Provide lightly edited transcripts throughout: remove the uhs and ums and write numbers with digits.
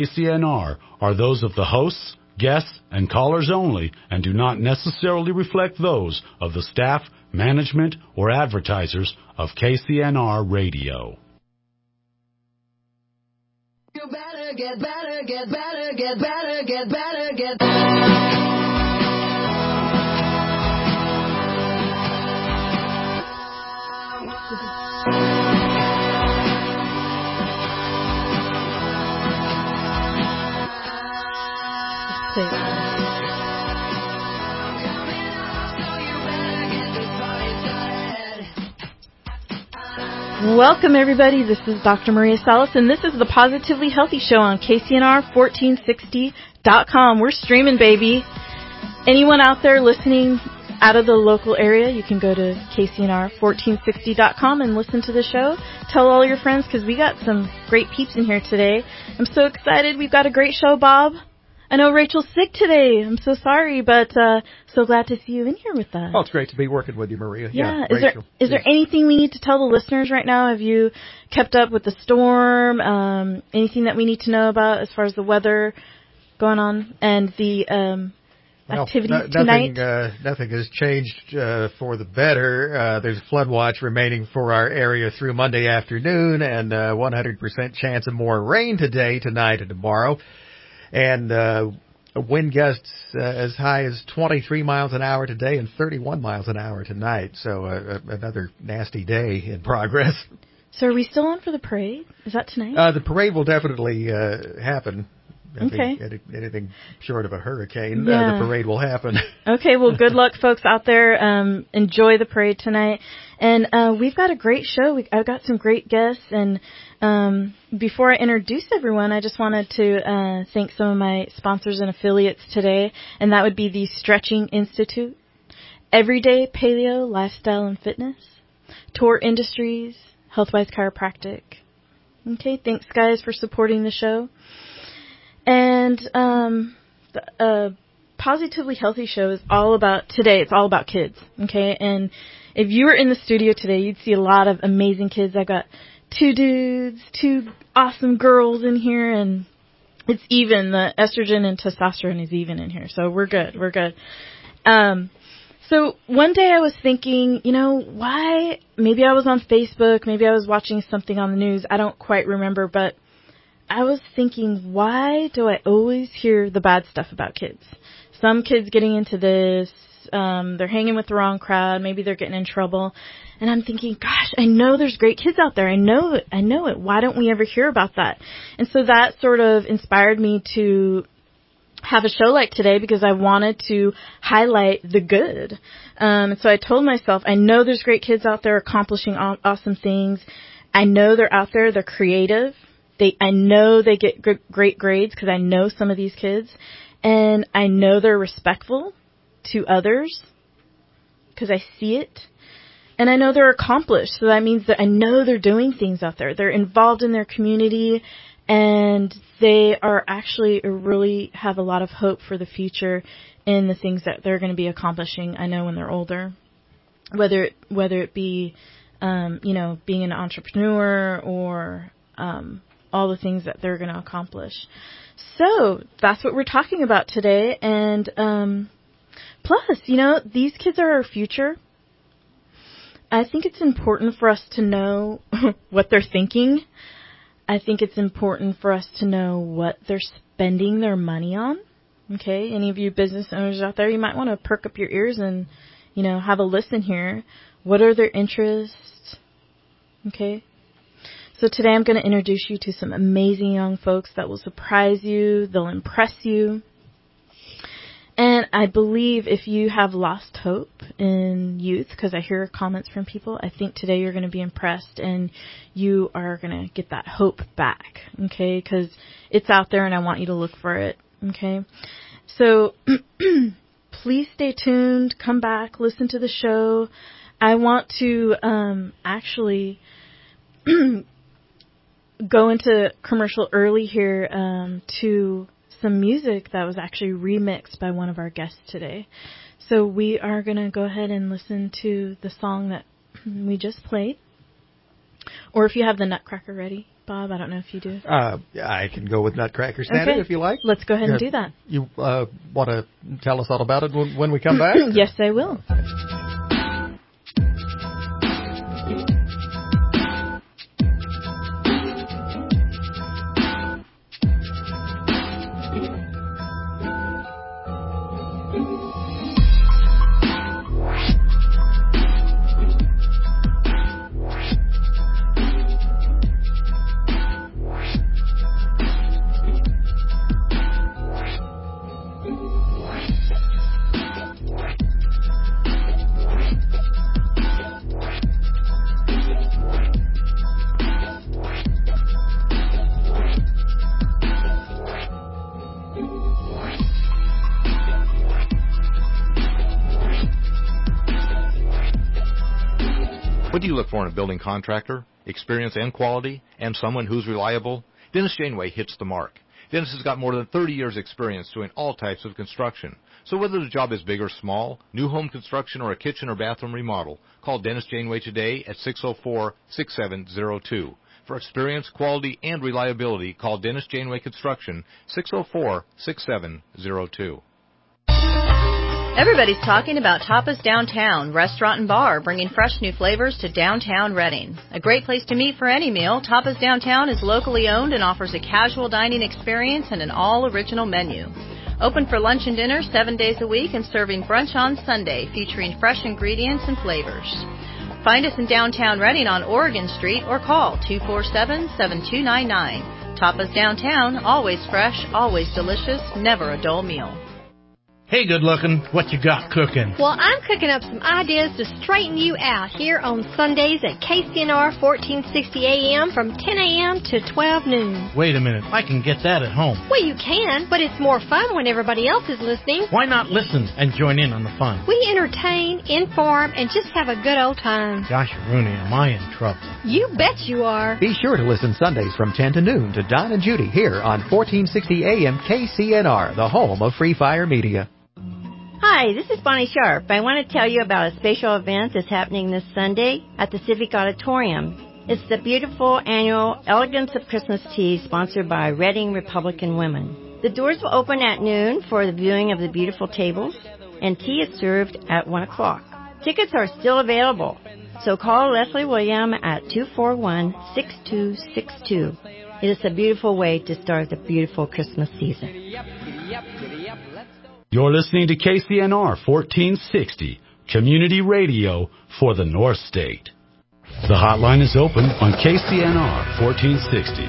KCNR are those of the hosts, guests, and callers only and do not necessarily reflect those of the staff, management, or advertisers of KCNR Radio. You better get better, get better, get better, get better, get better. Welcome, everybody. This is Dr. Maria Salas, and this is the Positively Healthy Show on KCNR1460.com. We're streaming, baby. Anyone out there listening out of the local area, you can go to KCNR1460.com and listen to the show. Tell all your friends, because we got some great peeps in here today. I'm so excited. We've got a great show, Bob. I know Rachel's sick today. I'm so sorry, but so glad to see you in here with us. Oh, it's great to be working with you, Maria. Yeah. Is there anything we need to tell the listeners right now? Have you kept up with the storm? Anything that we need to know about as far as the weather going on and the activities tonight? Nothing has changed for the better. There's a flood watch remaining for our area through Monday afternoon, and 100% chance of more rain today, tonight, and tomorrow. And wind gusts as high as 23 miles an hour today and 31 miles an hour tonight. So another nasty day in progress. So are we still on for the parade? Is that tonight? The parade will definitely happen. Okay. Anything short of a hurricane, the parade will happen. Okay, well, good luck, folks out there. Enjoy the parade tonight. And we've got a great show. I've got some great guests. And before I introduce everyone, I just wanted to thank some of my sponsors and affiliates today. And that would be the Stretching Institute, Everyday Paleo Lifestyle and Fitness, Tour Industries, Healthwise Chiropractic. Okay, thanks, guys, for supporting the show. And the Positively Healthy Show is all about, today, it's all about kids, okay? And if you were in the studio today, you'd see a lot of amazing kids. I got 2 dudes, 2 awesome girls in here, and it's even. The estrogen and testosterone is even in here, so we're good, we're good. So one day I was thinking, why, maybe I was on Facebook, maybe I was watching something on the news, I don't quite remember, but I was thinking, why do I always hear the bad stuff about kids? Some kids getting into this, they're hanging with the wrong crowd, maybe they're getting in trouble. And I'm thinking, gosh, I know there's great kids out there. I know it. Why don't we ever hear about that? And so that sort of inspired me to have a show like today because I wanted to highlight the good. And so I told myself, I know there's great kids out there accomplishing awesome things. I know they're out there. They're creative. I know they get great grades because I know some of these kids, and I know they're respectful to others because I see it, and I know they're accomplished. So that means that I know they're doing things out there. They're involved in their community, and they are actually really have a lot of hope for the future in the things that they're going to be accomplishing. I know when they're older, whether it be, being an entrepreneur or all the things that they're going to accomplish. So that's what we're talking about today. And plus, these kids are our future. I think it's important for us to know what they're thinking. I think it's important for us to know what they're spending their money on. Okay, any of you business owners out there, you might want to perk up your ears and, have a listen here. What are their interests? Okay. So today I'm going to introduce you to some amazing young folks that will surprise you, they'll impress you. And I believe if you have lost hope in youth, because I hear comments from people, I think today you're going to be impressed and you are going to get that hope back, okay? Because it's out there and I want you to look for it, okay? So please stay tuned, come back, listen to the show. I want to actually go into commercial early here to some music that was actually remixed by one of our guests today. So we are going to go ahead and listen to the song that we just played. Or if you have the Nutcracker ready, Bob, I don't know if you do. I can go with Nutcracker Santa if you like. Let's go ahead and do that. You want to tell us all about it when we come back? Yes, I will. What do you look for in a building contractor? Experience and quality, and someone who's reliable? Dennis Janeway hits the mark. Dennis has got more than 30 years experience doing all types of construction. So whether the job is big or small, new home construction or a kitchen or bathroom remodel, call Dennis Janeway today at 604-6702. For experience, quality, and reliability, call Dennis Janeway Construction, 604-6702. Everybody's talking about Tapas Downtown, restaurant and bar, bringing fresh new flavors to downtown Reading. A great place to meet for any meal, Tapas Downtown is locally owned and offers a casual dining experience and an all-original menu. Open for lunch and dinner 7 days a week and serving brunch on Sunday, featuring fresh ingredients and flavors. Find us in downtown Reading on Oregon Street or call 247-7299. Tapas Downtown, always fresh, always delicious, never a dull meal. Hey, good looking, what you got cooking? Well, I'm cooking up some ideas to straighten you out here on Sundays at KCNR 1460 AM from 10 a.m. to 12 noon. Wait a minute, I can get that at home. Well, you can, but it's more fun when everybody else is listening. Why not listen and join in on the fun? We entertain, inform, and just have a good old time. Gosh, Rooney, am I in trouble? You bet you are. Be sure to listen Sundays from 10 to noon to Don and Judy here on 1460 AM KCNR, the home of Free Fire Media. Hi, this is Bonnie Sharp. I want to tell you about a special event that's happening this Sunday at the Civic Auditorium. It's the beautiful annual Elegance of Christmas Tea sponsored by Reading Republican Women. The doors will open at noon for the viewing of the beautiful tables, and tea is served at 1 o'clock. Tickets are still available, so call Leslie William at 241-6262. It is a beautiful way to start the beautiful Christmas season. You're listening to KCNR 1460, community radio for the North State. The hotline is open on KCNR 1460,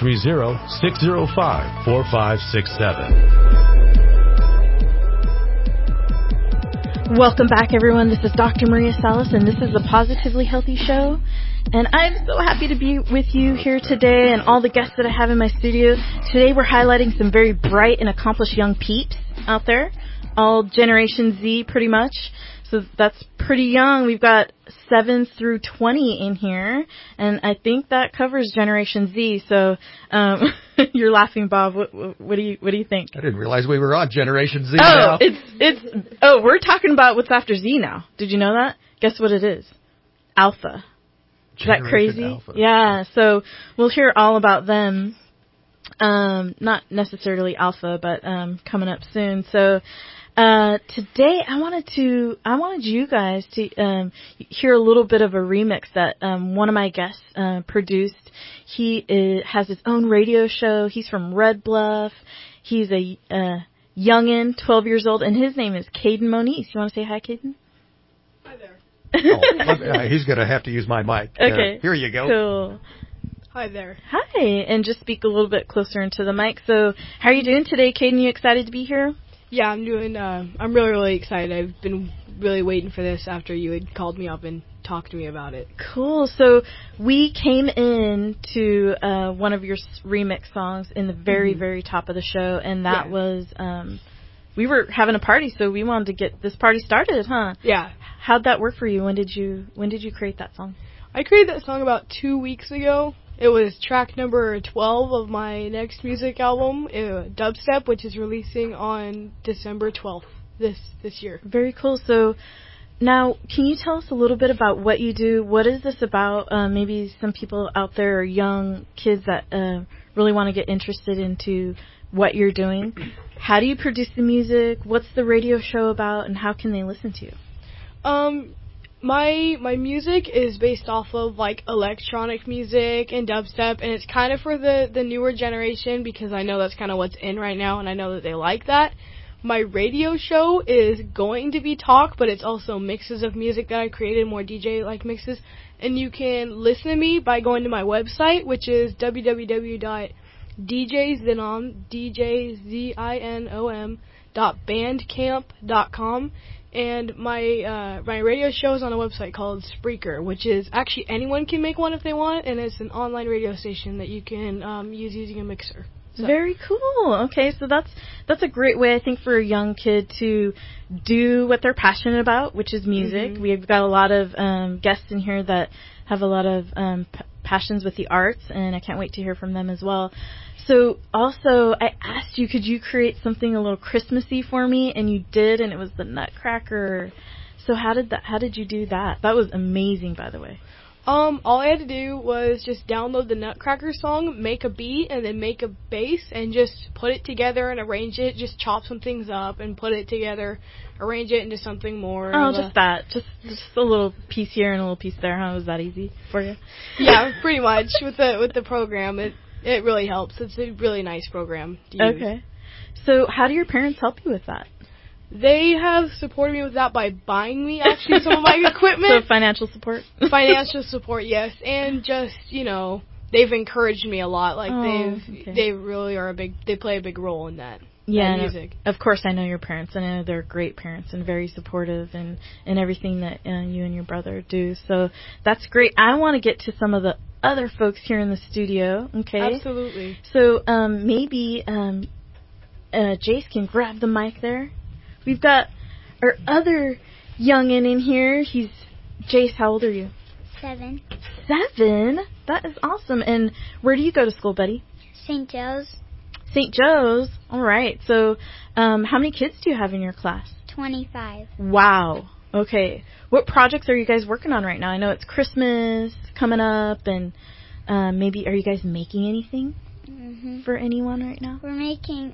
530-605-4567. Welcome back, everyone. This is Dr. Maria Salas, and this is the Positively Healthy Show. And I'm so happy to be with you here today and all the guests that I have in my studio. Today we're highlighting some very bright and accomplished young peeps out there, all Generation Z pretty much. So that's pretty young. We've got 7 through 20 in here, and I think that covers Generation Z. So you're laughing, Bob. What do you think? I didn't realize we were on Generation Z now. We're talking about what's after Z now. Did you know that? Guess what it is? Alpha. Is that crazy? Alpha. Yeah. So we'll hear all about them. Not necessarily Alpha, but coming up soon. So today I wanted you guys to hear a little bit of a remix that one of my guests produced. He has his own radio show. He's from Red Bluff. He's a youngin', 12 years old, and his name is Caden Moniz. You want to say hi, Caden? Hi there. He's going to have to use my mic. Okay. Here you go. Cool. Hi there. Hi, and just speak a little bit closer into the mic. So, how are you doing today, Caden? You excited to be here? Yeah, I'm doing. I'm really, really excited. I've been really waiting for this after you had called me up and talked to me about it. Cool. So we came in to one of your remix songs in the very, very top of the show, and that was we were having a party, so we wanted to get this party started, huh? Yeah. How'd that work for you? When did you create that song? I created that song about 2 weeks ago. It was track number 12 of my next music album, Dubstep, which is releasing on December 12th this year. Very cool. So Now, can you tell us a little bit about what you do? What is this about? Maybe some people out there are young kids that really want to get interested into what you're doing. How do you produce the music? What's the radio show about, and how can they listen to you? My music is based off of like electronic music and dubstep, and it's kind of for the newer generation because I know that's kind of what's in right now, and I know that they like that. My radio show is going to be talk, but it's also mixes of music that I created, more DJ-like mixes. And you can listen to me by going to my website, which is www.djzinom.bandcamp.com. And my radio show is on a website called Spreaker, which is actually anyone can make one if they want, and it's an online radio station that you can use using a mixer. So. Very cool. Okay, so that's a great way, I think, for a young kid to do what they're passionate about, which is music. Mm-hmm. We've got a lot of guests in here that have a lot of passions with the arts, and I can't wait to hear from them as well. So also, I asked you, could you create something a little Christmassy for me? And you did, and it was the Nutcracker. So how did you do that? That was amazing, by the way. All I had to do was just download the Nutcracker song, make a beat, and then make a bass, and just put it together and arrange it. Just chop some things up and put it together, arrange it into something more. Oh, just that. Just a little piece here and a little piece there. How was that easy for you? Yeah, pretty much. With the program, it really helps. It's a really nice program to use. Okay. So how do your parents help you with that? They have supported me with that by buying me, actually, some of my equipment. So financial support? Financial support, yes. And just, they've encouraged me a lot. Like, they really are they play a big role in that. Yeah, music. Of course, I know your parents, and I know they're great parents and very supportive in everything that you and your brother do. So that's great. I want to get to some of the other folks here in the studio, okay? Absolutely. So maybe Jace can grab the mic there. We've got our other youngin' in here. Jace, how old are you? 7. 7? That is awesome. And where do you go to school, buddy? St. Joe's. St. Joe's? All right. So how many kids do you have in your class? 25. Wow. Okay. What projects are you guys working on right now? I know it's Christmas coming up, and maybe are you guys making anything for anyone right now? We're making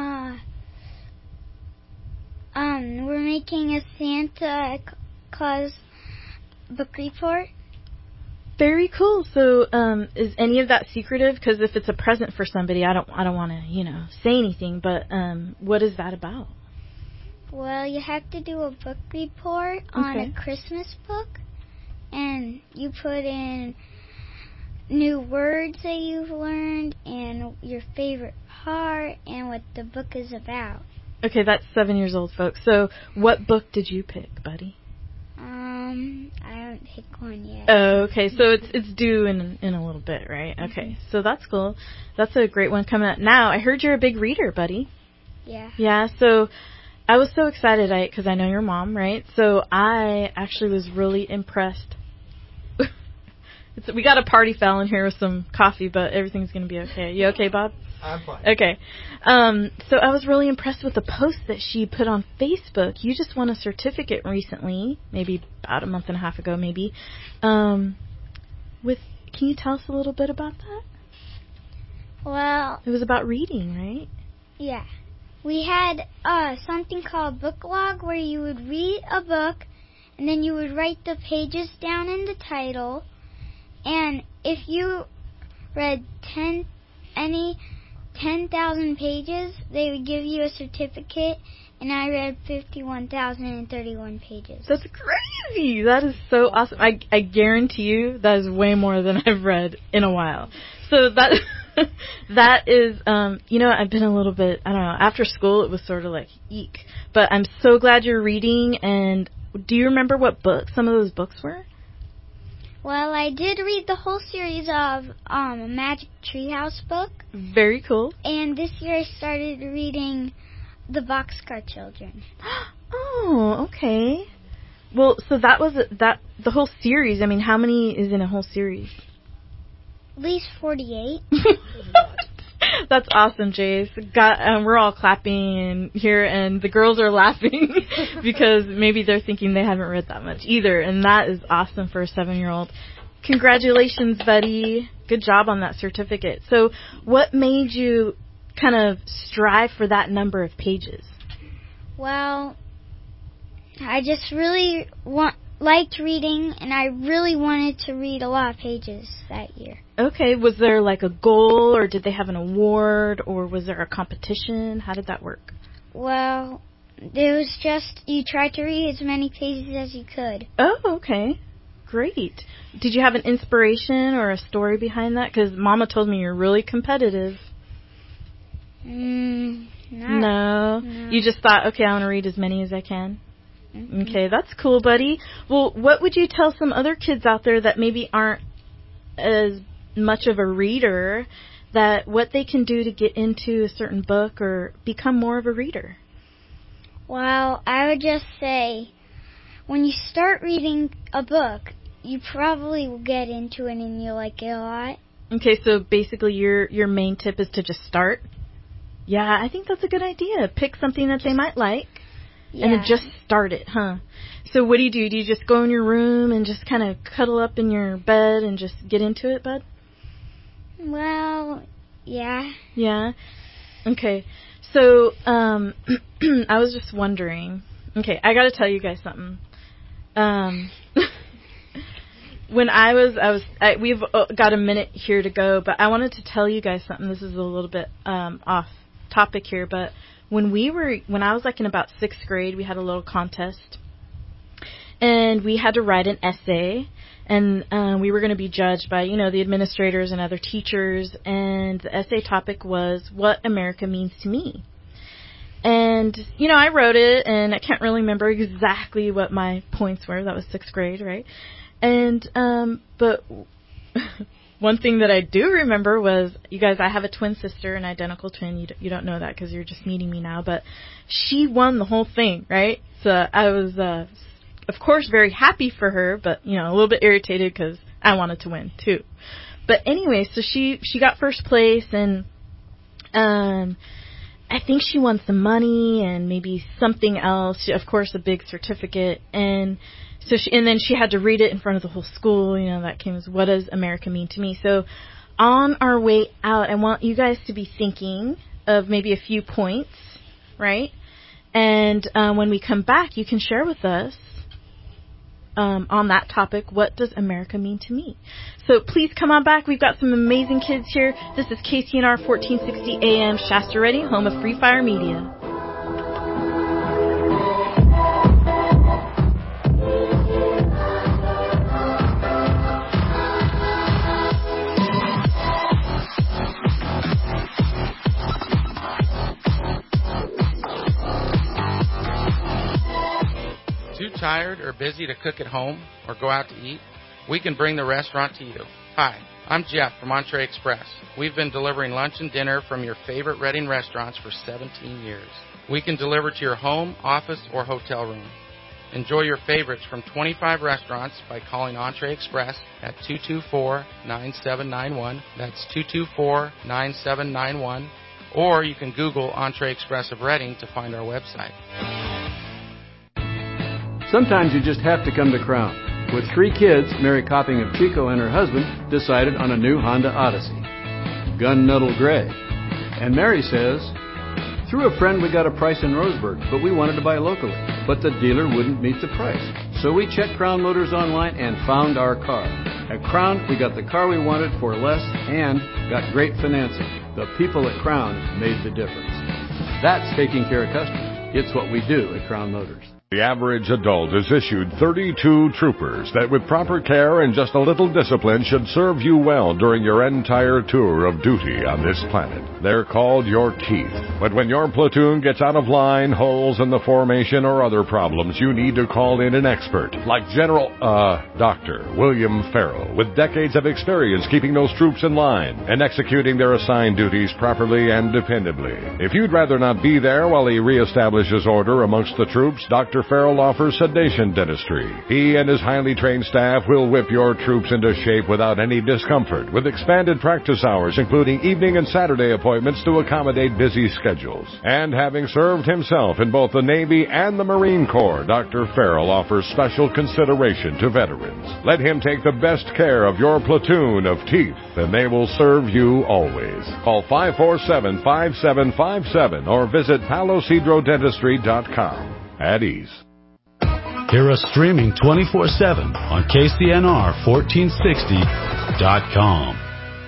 a Santa Claus book report. Very cool. So, is any of that secretive? Because if it's a present for somebody, I don't want to, say anything. But what is that about? Well, you have to do a book report on a Christmas book, and you put in new words that you've learned and your favorite part and what the book is about. Okay, that's 7 years old, folks. So, what book did you pick, buddy? I haven't picked one yet. Oh, okay. So it's due in a little bit, right? Okay. So that's cool. That's a great one coming up. Now, I heard you're a big reader, buddy. Yeah. Yeah. So I was so excited because I know your mom, right? So I actually was really impressed. We got a party foul in here with some coffee, but everything's going to be okay. You okay, Bob? I'm fine. Okay. So I was really impressed with the post that she put on Facebook. You just won a certificate recently, maybe about a month and a half ago, maybe. Can you tell us a little bit about that? Well, it was about reading, right? Yeah. We had something called book log where you would read a book and then you would write the pages down in the title. And if you read 10,000 pages, they would give you a certificate, and I read 51,031 pages. That's crazy. That is so awesome. I guarantee you that is way more than I've read in a while. So that is, I've been a little bit, I don't know, after school it was sort of like, eek. But I'm so glad you're reading, and do you remember what book some of those books were? Well, I did read the whole series of a Magic Treehouse book. Very cool. And this year I started reading The Boxcar Children. Oh, okay. Well, so that was the whole series. I mean, how many is in a whole series? At least 48. That's awesome, Jace. We're all clapping here, and the girls are laughing because maybe they're thinking they haven't read that much either, and that is awesome for a 7-year-old. Congratulations, buddy. Good job on that certificate. So what made you kind of strive for that number of pages? Well, I just really liked reading, and I really wanted to read a lot of pages that year. Okay. Was there like a goal, or did they have an award, or was there a competition? How did that work? Well, it was just you tried to read as many pages as you could. Oh, okay. Great. Did you have an inspiration or a story behind that? Because Mama told me you're really competitive. No. You just thought, okay, I want to read as many as I can. Mm-hmm. Okay, that's cool, buddy. Well, what would you tell some other kids out there that maybe aren't as much of a reader, that what they can do to get into a certain book or become more of a reader? Well, I would just say, when you start reading a book, you probably will get into it and you'll like it a lot. Okay, so basically your main tip is to just start? Yeah, I think that's a good idea. Pick something that they might like, and then just start it, huh? So what do you do? Do you just go in your room and just kind of cuddle up in your bed and just get into it, bud? Well, yeah. Yeah? Okay. So, I was just wondering. Okay, I got to tell you guys something. When we've got a minute here to go, but I wanted to tell you guys something. This is a little bit off topic here, but when I was like in about 6th grade, we had a little contest, and we had to write an essay, and we were going to be judged by, the administrators and other teachers, and the essay topic was what America means to me. And, I wrote it, and I can't really remember exactly what my points were. That was 6th grade, right? And, but one thing that I do remember was, you guys, I have a twin sister, an identical twin. You don't know that because you're just meeting me now, but she won the whole thing, right? So I was, of course, very happy for her, but, a little bit irritated because I wanted to win too. But anyway, so she got first place, and, I think she won some money and maybe something else. Of course, a big certificate. And so then she had to read it in front of the whole school. That came as, what does America mean to me? So on our way out, I want you guys to be thinking of maybe a few points, right? And when we come back, you can share with us on that topic, what does America mean to me? So please come on back. We've got some amazing kids here. This is KCNR 1460 AM, Shasta Ready, home of Free Fire Media. Too tired or busy to cook at home or go out to eat? We can bring the restaurant to you. Hi, I'm Jeff from Entree Express. We've been delivering lunch and dinner from your favorite Redding restaurants for 17 years. We can deliver to your home, office, or hotel room. Enjoy your favorites from 25 restaurants by calling Entree Express at 224-9791. That's 224-9791. Or you can Google Entree Express of Redding to find our website. Sometimes you just have to come to Crown. With 3 kids, Mary Copping of Chico and her husband decided on a new Honda Odyssey, Gun-Nuddle Gray. And Mary says, through a friend we got a price in Roseburg, but we wanted to buy locally. But the dealer wouldn't meet the price. So we checked Crown Motors online and found our car. At Crown, we got the car we wanted for less and got great financing. The people at Crown made the difference. That's taking care of customers. It's what we do at Crown Motors. The average adult is issued 32 troopers that with proper care and just a little discipline should serve you well during your entire tour of duty on this planet. They're called your teeth. But when your platoon gets out of line, holes in the formation, or other problems, you need to call in an expert like Dr. William Farrell, with decades of experience keeping those troops in line and executing their assigned duties properly and dependably. If you'd rather not be there while he reestablishes order amongst the troops, Dr. Farrell offers sedation dentistry. He and his highly trained staff will whip your troops into shape without any discomfort, with expanded practice hours, including evening and Saturday appointments to accommodate busy schedules. And having served himself in both the Navy and the Marine Corps, Dr. Farrell offers special consideration to veterans. Let him take the best care of your platoon of teeth, and they will serve you always. Call 547-5757 or visit palocedrodentistry.com. At ease. Hear us streaming 24/7 on KCNR1460.com.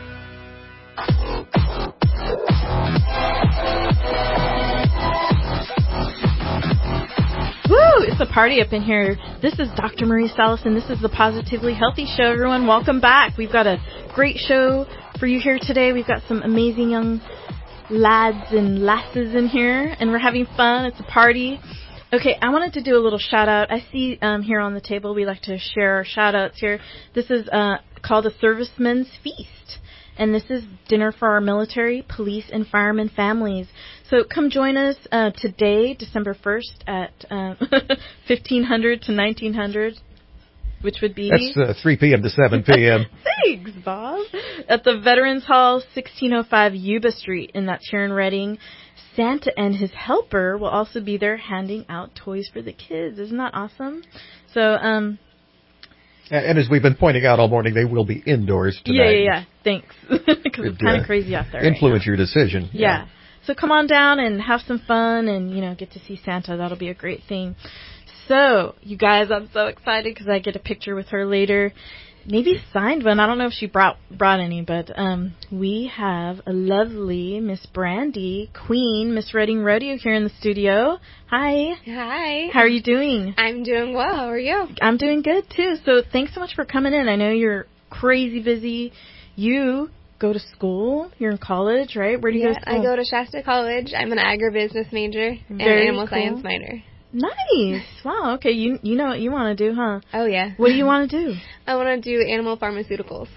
Woo! It's a party up in here. This is Dr. Marie Salas, and this is the Positively Healthy Show. Everyone, welcome back. We've got a great show for you here today. We've got some amazing young lads and lasses in here, and we're having fun. It's a party. Okay, I wanted to do a little shout-out. I see here on the table we like to share our shout-outs here. This is called a Servicemen's Feast, and this is dinner for our military, police, and firemen families. So come join us today, December 1st, at 1500 to 1900, which would be... That's 3 p.m. to 7 p.m. Thanks, Bob. At the Veterans Hall, 1605 Yuba Street, and that's here in Reading. Santa and his helper will also be there handing out toys for the kids. Isn't that awesome? So, and as we've been pointing out all morning, they will be indoors tonight. Yeah. Thanks. Because it's kind of crazy out there. Influence your decision. Yeah. So come on down and have some fun and, get to see Santa. That'll be a great thing. So, you guys, I'm so excited because I get a picture with her later. Maybe signed one. I don't know if she brought any, but we have a lovely Miss Brandy, Queen, Miss Reading Rodeo here in the studio. Hi. Hi. How are you doing? I'm doing well. How are you? I'm doing good, too. So thanks so much for coming in. I know you're crazy busy. You go to school. You're in college, right? Where do you go to school? I go to Shasta College. I'm an agribusiness major and an animal science minor. Nice. Wow. Okay. You know what you want to do, huh? Oh, yeah. What do you want to do? I want to do animal pharmaceuticals.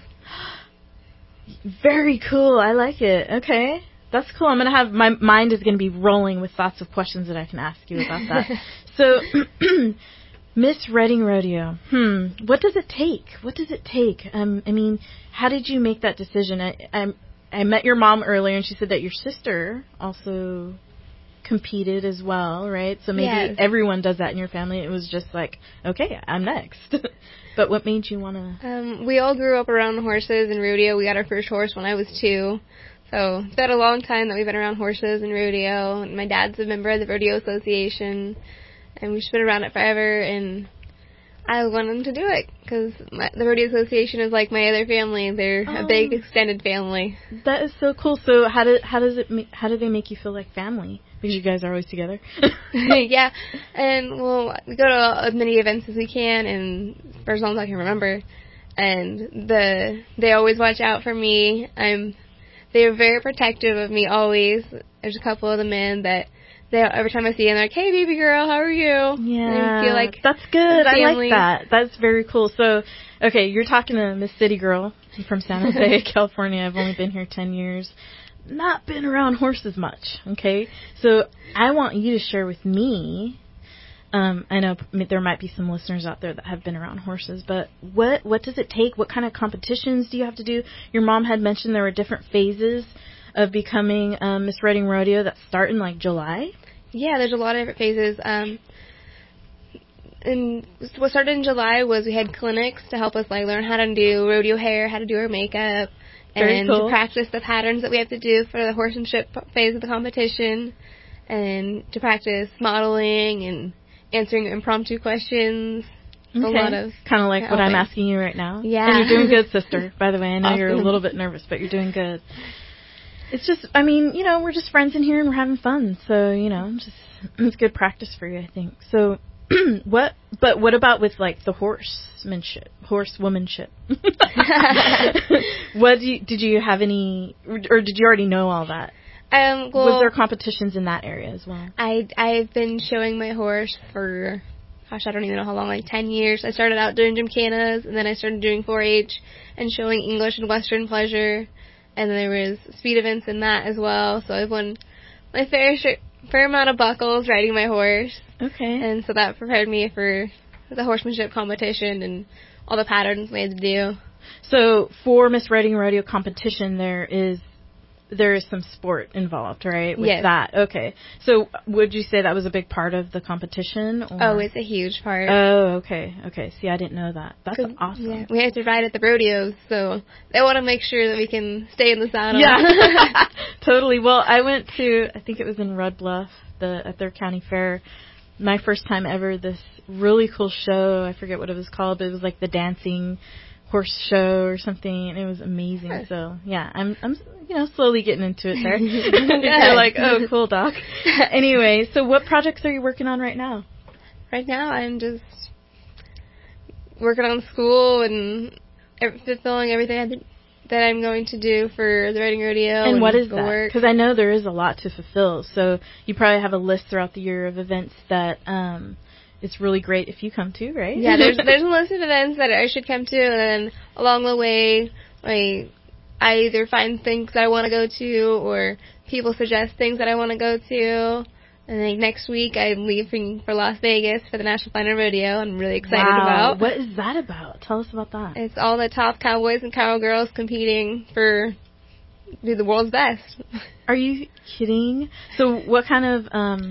Very cool. I like it. Okay. That's cool. I'm going to have, my mind is going to be rolling with thoughts of questions that I can ask you about that. So, Miss Reading Rodeo. What does it take? What does it take? I mean, how did you make that decision? I met your mom earlier, and she said that your sister also competed as well, right? So maybe everyone does that in your family. It was just like, okay, I'm next. But what made you want to? We all grew up around horses and rodeo. We got our first horse when I was 2. So it's been a long time that we've been around horses and rodeo. And my dad's a member of the Rodeo Association. And we've just been around it forever. And I wanted to do it because the Rodeo Association is like my other family. They're a big extended family. That is so cool. So how do they make you feel like family? Because you guys are always together. Yeah, and well, we go to as many events as we can, and for as long as I can remember. And they always watch out for me. They're very protective of me always. There's a couple of the men that every time I see them, they're like, "Hey, baby girl, how are you?" Yeah, I feel like that's good. I like that. That's very cool. So, okay, you're talking to Miss City Girl from San Jose, California. I've only been here 10 years. Not been around horses much, okay? So I want you to share with me, I know there might be some listeners out there that have been around horses, but what does it take? What kind of competitions do you have to do? Your mom had mentioned there were different phases of becoming Miss Reading Rodeo that start in, like, July? Yeah, there's a lot of different phases. And what started in July was we had clinics to help us, like, learn how to do rodeo hair, how to do our makeup, and to practice the patterns that we have to do for the horsemanship phase of the competition, and to practice modeling and answering impromptu questions. Okay. A lot of kind of like what I'm asking you right now. Yeah. And you're doing good, sister, by the way. I know you're a little bit nervous, but you're doing good. It's just, I mean, we're just friends in here and we're having fun. So, it's good practice for you, I think. So, what about with, like, the horsewomanship? Did you have any, or did you already know all that? Was there competitions in that area as well? I've been showing my horse for, gosh, I don't even know how long, like 10 years. I started out doing gymkhanas, and then I started doing 4-H and showing English and Western pleasure, and then there was speed events in that as well. So I've won my fair fair amount of buckles riding my horse. Okay. And so that prepared me for the horsemanship competition and all the patterns we had to do. So for Miss Riding Rodeo competition, there is some sport involved, right? With yes. that. Okay. So would you say that was a big part of the competition? Or? Oh, it's a huge part. Oh, okay. Okay. See, I didn't know that. That's awesome. Yeah, we have to ride at the rodeos, so they want to make sure that we can stay in the saddle. Yeah. Totally. Well, I went to, I think it was in Red Bluff, at their county fair, my first time ever, this really cool show. I forget what it was called, but it was like the dancing horse show or something, and it was amazing. So yeah, I'm slowly getting into it there. You're like, oh, cool, Doc. Anyway, so what projects are you working on right now? Right now, I'm just working on school and fulfilling everything that I'm going to do for the Riding Rodeo. And what is that? Because I know there is a lot to fulfill. So you probably have a list throughout the year of events that it's really great if you come to, right? Yeah, there's a list of events that I should come to, and then along the way, I either find things that I want to go to, or people suggest things that I want to go to. And then next week, I'm leaving for Las Vegas for the National Final Rodeo. I'm really excited about. What is that about? Tell us about that. It's all the top cowboys and cowgirls competing to be the world's best. Are you kidding? So what kind of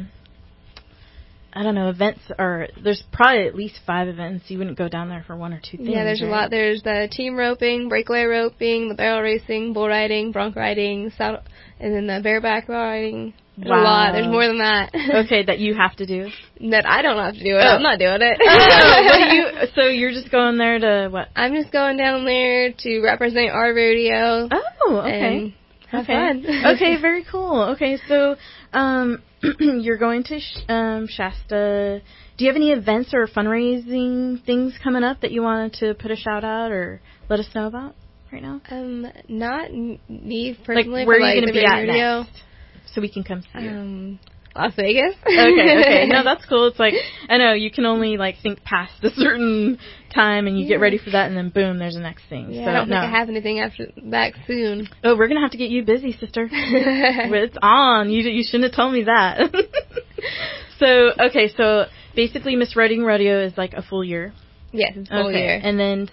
events are, there's probably at least 5 events. You wouldn't go down there for 1 or 2 things. Yeah, there's a lot. There's the team roping, breakaway roping, the barrel racing, bull riding, bronc riding, saddle, and then the bareback riding. There's a lot. There's more than that. Okay, that you have to do? That I don't have to do it. I'm not doing it. So you're just going there to what? I'm just going down there to represent our rodeo. Oh, okay. And have fun. Okay, very cool. Okay, so you're going to Shasta. Do you have any events or fundraising things coming up that you wanted to put a shout out or let us know about right now? Not me personally. Like, where are you going to be at next? So we can come see you. Las Vegas. Okay. No, that's cool. It's like, I know, you can only, think past a certain time, and you get ready for that, and then, boom, there's the next thing. Yeah, so, I don't think I have anything back soon. Oh, we're going to have to get you busy, sister. It's on. You shouldn't have told me that. So basically, Miss Riding Rodeo is, a full year. Yes, it's full year. And then,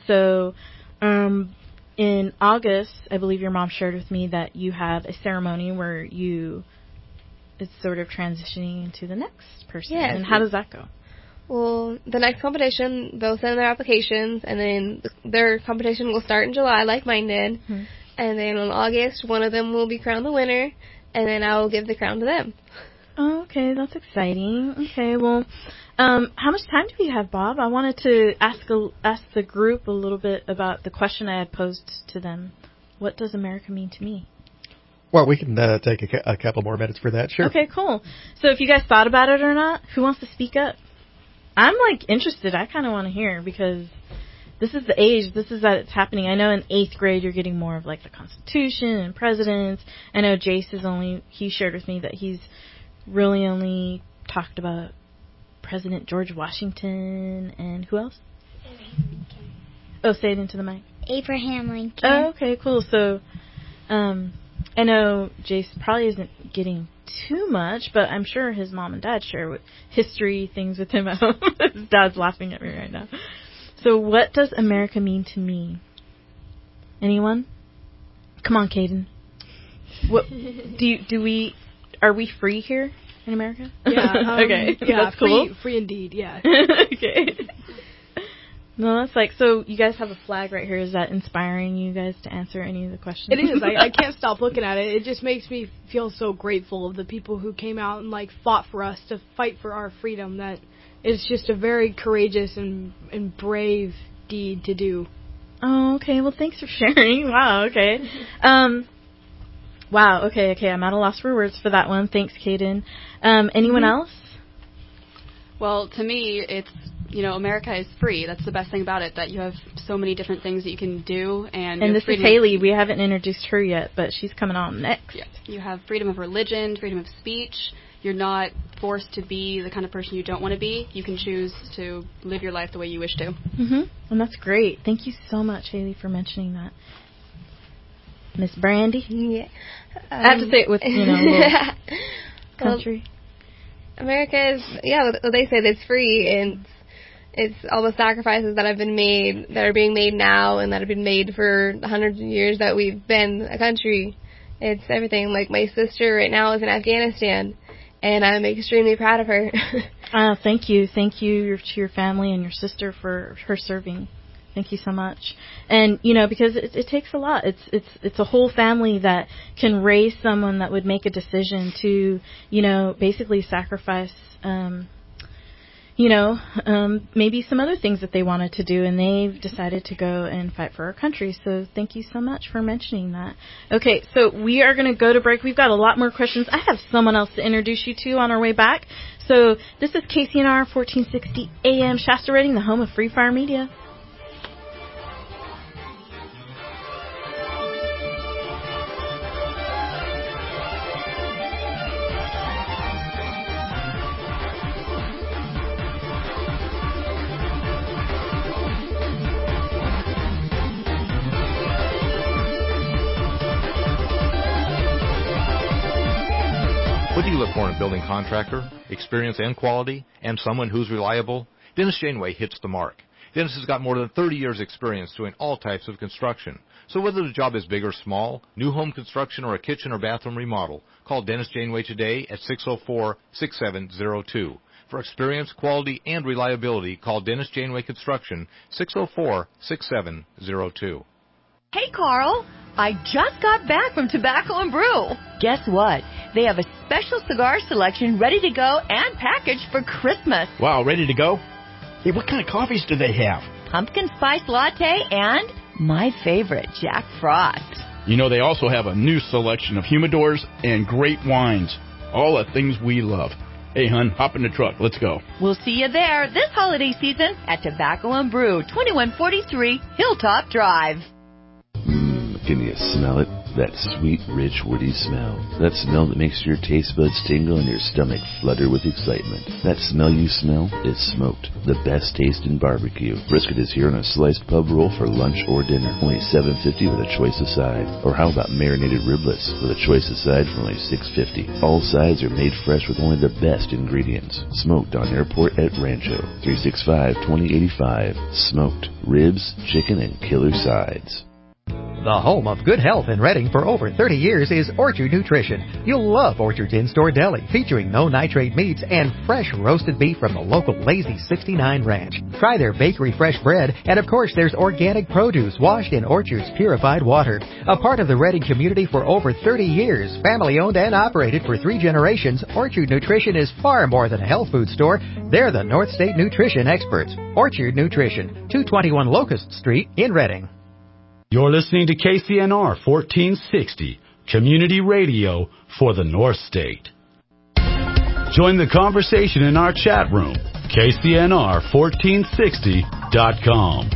in August, I believe your mom shared with me that you have a ceremony where it's sort of transitioning into the next person. Yes. And how does that go? Well, the next competition, they'll send their applications, and then their competition will start in July, like mine did. Mm-hmm. And then in August, one of them will be crowned the winner, and then I will give the crown to them. Oh, okay, that's exciting. Okay, well, how much time do we have, Bob? I wanted to ask the group a little bit about the question I had posed to them. What does America mean to me? Well, we can take a couple more minutes for that, sure. Okay, cool. So if you guys thought about it or not, who wants to speak up? I'm, interested. I kind of want to hear, because this is the age. This is that it's happening. I know in 8th grade you're getting more of, the Constitution and presidents. I know Jace he shared with me that he's really only talked about President George Washington and who else? Oh, say it into the mic. Abraham Lincoln. Oh, okay, cool. So, I know Jace probably isn't getting too much, but I'm sure his mom and dad share history things with him at home. His dad's laughing at me right now. So what does America mean to me? Anyone? Come on, Caden. What are we free here in America? Yeah. Okay. Yeah, that's cool. Free indeed, yeah. Okay. No, that's so you guys have a flag right here. Is that inspiring you guys to answer any of the questions? It is. I can't stop looking at it. It just makes me feel so grateful of the people who came out and fought for us to fight for our freedom. That it's just a very courageous and brave deed to do. Oh, okay. Well, thanks for sharing. Wow. Okay. Wow. Okay. I'm at a loss for words for that one. Thanks, Caden. Anyone else? Well, to me, it's, America is free. That's the best thing about it, that you have so many different things that you can do. And this is Haley. We haven't introduced her yet, but she's coming on next. Yeah. You have freedom of religion, freedom of speech. You're not forced to be the kind of person you don't want to be. You can choose to live your life the way you wish to. Mm-hmm. And that's great. Thank you so much, Haley, for mentioning that. Miss Brandy? Yeah. I have to say it with, a little country. America is, what they say, it's free, and it's all the sacrifices that have been made, that are being made now, and that have been made for the hundreds of years that we've been a country. It's everything. Like, my sister right now is in Afghanistan, and I'm extremely proud of her. Thank you. Thank you to your family and your sister for her serving. Thank you so much. And, because it takes a lot. It's a whole family that can raise someone that would make a decision to, basically sacrifice, maybe some other things that they wanted to do, and they've decided to go and fight for our country. So thank you so much for mentioning that. Okay, so we are going to go to break. We've got a lot more questions. I have someone else to introduce you to on our way back. So this is KCNR 1460 AM, Shasta Redding, the home of Free Fire Media. What do you look for in a building contractor? Experience and quality, and someone who's reliable? Dennis Janeway hits the mark. Dennis has got more than 30 years experience doing all types of construction. So whether the job is big or small, new home construction or a kitchen or bathroom remodel, call Dennis Janeway today at 604-6702. For experience, quality, and reliability, call Dennis Janeway Construction, 604-6702. Hey, Carl. I just got back from Tobacco and Brew. Guess what? They have a special cigar selection ready to go and packaged for Christmas. Wow, ready to go? Hey, what kind of coffees do they have? Pumpkin spice latte and my favorite, Jack Frost. They also have a new selection of humidors and great wines. All the things we love. Hey, hon, hop in the truck. Let's go. We'll see you there this holiday season at Tobacco and Brew, 2143 Hilltop Drive. Can you smell it? That sweet, rich, woody smell. That smell that makes your taste buds tingle and your stomach flutter with excitement. That smell you smell is smoked. The best taste in barbecue. Brisket is here on a sliced pub roll for lunch or dinner. Only $7.50 with a choice of side. Or how about marinated riblets with a choice of side for only $6.50. All sides are made fresh with only the best ingredients. Smoked on Airport at Rancho. 365-2085. Smoked. Ribs, chicken, and killer sides. The home of good health in Redding for over 30 years is Orchard Nutrition. You'll love Orchard's in-store deli, featuring no nitrate meats and fresh roasted beef from the local Lazy 69 Ranch. Try their bakery fresh bread, and of course there's organic produce washed in Orchard's purified water. A part of the Redding community for over 30 years, family-owned and operated for 3 generations, Orchard Nutrition is far more than a health food store. They're the North State nutrition experts. Orchard Nutrition, 221 Locust Street in Redding. You're listening to KCNR 1460, community radio for the North State. Join the conversation in our chat room, KCNR1460.com.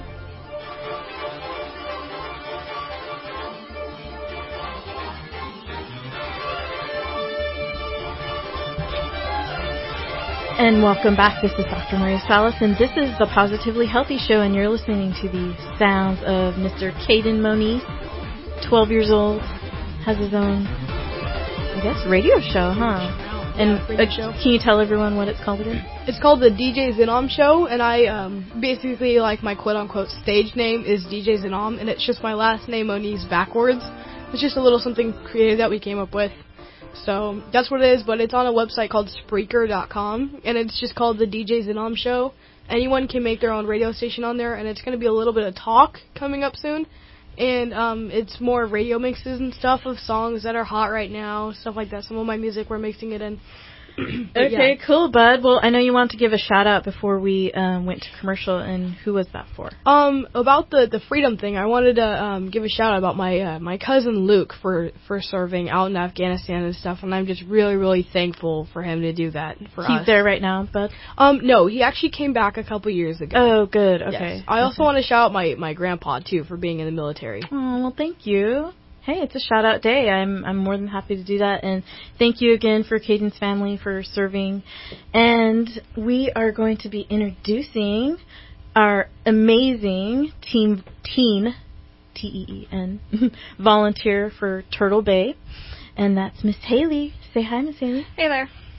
And welcome back. This is Dr. Maria Salas, and this is the Positively Healthy Show, and you're listening to the sounds of Mr. Caden Moniz, 12 years old, has his own, radio show, huh? And can you tell everyone what it's called again? It's called the DJ Zinom Show, and I basically, my quote-unquote stage name is DJ Zinom, and it's just my last name, Moniz, backwards. It's just a little something creative that we came up with. So that's what it is, but it's on a website called Spreaker.com, and it's just called the DJ Zinom Show. Anyone can make their own radio station on there, and it's going to be a little bit of talk coming up soon. And it's more radio mixes and stuff of songs that are hot right now, stuff like that. Some of my music, we're mixing it in. Okay, cool, bud. Well, I know you want to give a shout-out before we went to commercial, and who was that for? About the freedom thing, I wanted to give a shout-out about my cousin Luke for serving out in Afghanistan and stuff, and I'm just really, really thankful for him to do that for us. He's there right now, bud? No, he actually came back a couple years ago. Oh, good, okay. Yes. I also want to shout out my grandpa, too, for being in the military. Oh, well, thank you. Hey, it's a shout-out day. I'm more than happy to do that. And thank you again for Caden's family for serving. And we are going to be introducing our amazing teen, T-E-E-N, volunteer for Turtle Bay. And that's Miss Haley. Say hi, Miss Haley. Hey there.